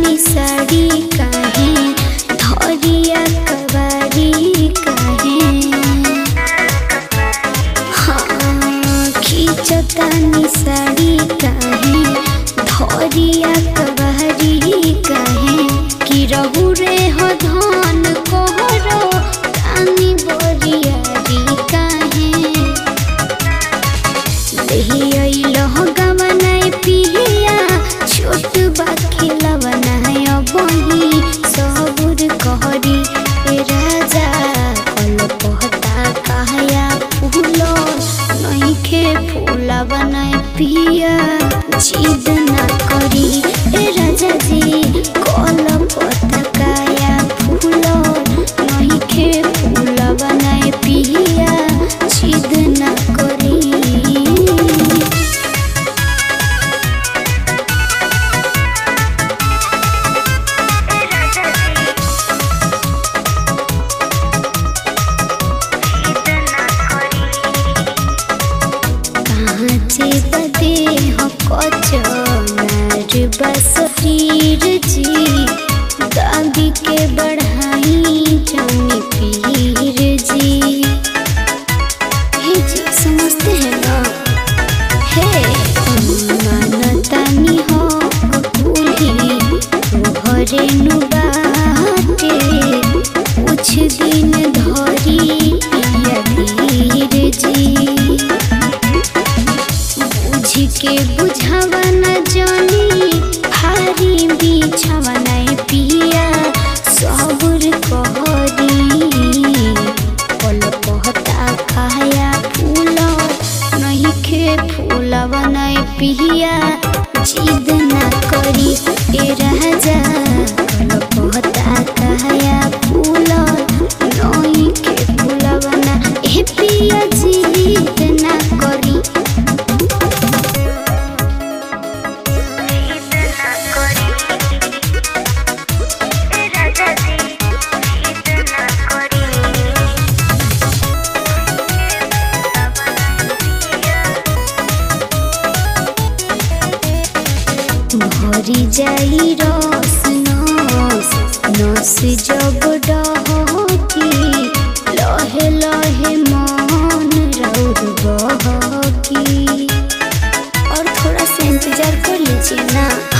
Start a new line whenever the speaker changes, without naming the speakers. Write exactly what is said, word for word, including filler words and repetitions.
निसाड़ी काहे धरिया कबाड़ी काहे हाँ खींचता निसाड़ी काहे धरिया कबाड़ी काहे कि रहू रे हो धन कोहरो कानी बोरियारी काहे देही अइलह गवनाए पिया छोट बा खिलवनाए अबही सबुर कहरी ए राजा कल पहता कहया फूलो नइखे फूला बनाए पिया जिद ना करी ए राजा जी कल पहता कहया फूलो नइखे फूला बनाए पिया जिद ना करी। बस पीर जी दादी के बढ़ाई जानी पीर जी हे जी समझते हैं ना हे मानतानी हो कपूली घरे नु बाटे कुछ दिन धरी या धीर जी बुझ के बुझावा न जानी हारी बिछवनाए पिया सबुर कहरी कल पहता कहया फूल नइखे फूला बनाए पिया जिद ना करी ए राजा कल पहता कहया फूल नइखे फूला बना ए पिया जिद ना करी। भरी जाई रस नस नस जब डहकी लहे लहे मन राउर बहकी और थोड़ा सा इंतजार कर लीजिए ना।